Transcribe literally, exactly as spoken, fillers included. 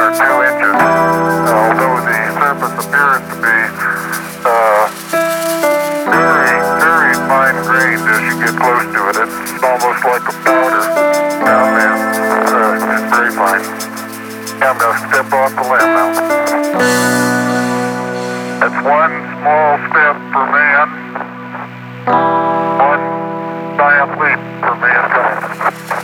or two inches. Uh, although the surface appears to be uh, very, very fine-grained as you get close to it. It's almost like a powder down there. Uh, it's very fine. Yeah, I'm going to step off the limb now. That's one small step for man, one giant leap for mankind.